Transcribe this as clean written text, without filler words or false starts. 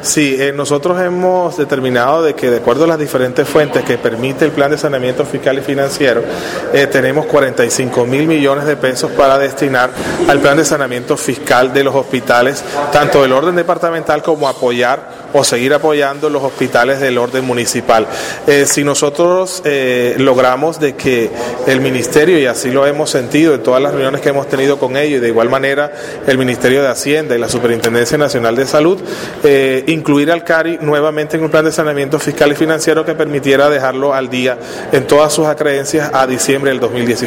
Sí, nosotros hemos determinado de que de acuerdo a las diferentes fuentes que permite el plan de saneamiento fiscal y financiero, tenemos 45.000 millones de pesos para destinar al plan de saneamiento fiscal de los hospitales, tanto del orden departamental como apoyar o seguir apoyando los hospitales del orden municipal. Si nosotros logramos de que el ministerio, y así lo hemos sentido en todas las reuniones que hemos tenido con ellos, y de igual manera el Ministerio de Hacienda y la Superintendencia Nacional de Salud, incluir al CARI nuevamente en un plan de saneamiento fiscal y financiero que permitiera dejarlo al día en todas sus acreencias a diciembre del 2019.